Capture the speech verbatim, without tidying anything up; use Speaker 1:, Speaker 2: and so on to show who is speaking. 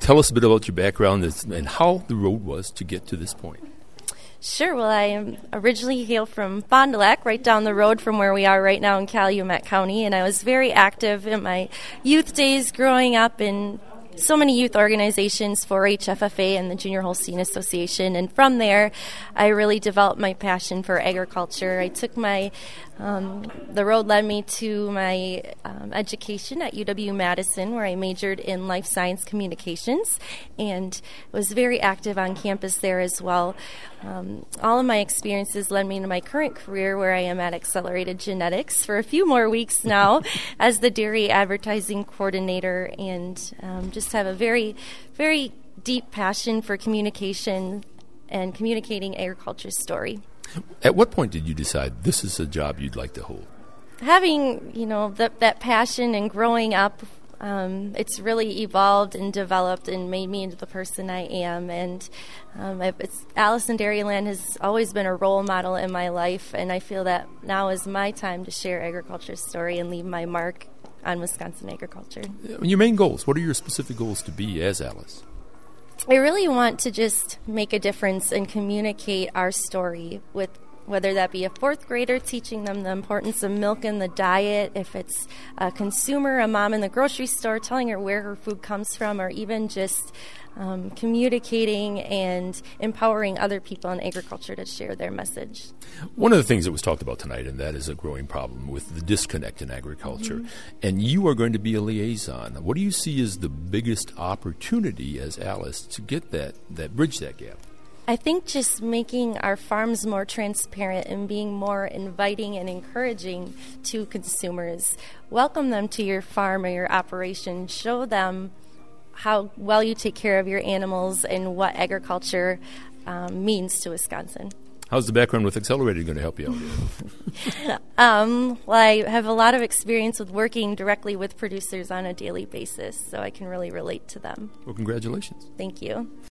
Speaker 1: Tell us a bit about your background and how the road was to get to this point.
Speaker 2: Sure. Well, I am originally hail from Fond du Lac, right down the road from where we are right now in Calumet County, and I was very active in my youth days growing up in so many youth organizations, four H, F F A, and the Junior Holstein Association. And from there, I really developed my passion for agriculture. I took my, um, the road led me to my um, education at U W-Madison, where I majored in life science communications and was very active on campus there as well. Um, all of my experiences led me to my current career, where I am at Accelerated Genetics for a few more weeks now as the dairy advertising coordinator, and um, just have a very, very deep passion for communication and communicating agriculture's story.
Speaker 1: At what point did you decide this is a job you'd like to hold?
Speaker 2: Having, you know, the, that passion and growing up, Um, it's really evolved and developed and made me into the person I am. And um, it's, Alice in Dairyland has always been a role model in my life, and I feel that now is my time to share agriculture's story and leave my mark on Wisconsin agriculture.
Speaker 1: Your main goals, what are your specific goals to be as Alice?
Speaker 2: I really want to just make a difference and communicate our story with, whether that be a fourth grader, teaching them the importance of milk in the diet, if it's a consumer, a mom in the grocery store, telling her where her food comes from, or even just um, communicating and empowering other people in agriculture to share their message.
Speaker 1: One of the things that was talked about tonight, and that is a growing problem with the disconnect in agriculture, mm-hmm. and you are going to be a liaison. What do you see as the biggest opportunity as Alice to get that, that bridge that gap?
Speaker 2: I think just making our farms more transparent and being more inviting and encouraging to consumers. Welcome them to your farm or your operation. Show them how well you take care of your animals and what agriculture um, means to Wisconsin.
Speaker 1: How's the background with Accelerated going to help you out here?
Speaker 2: um, well, I have a lot of experience with working directly with producers on a daily basis, so I can really relate to them.
Speaker 1: Well, congratulations.
Speaker 2: Thank you.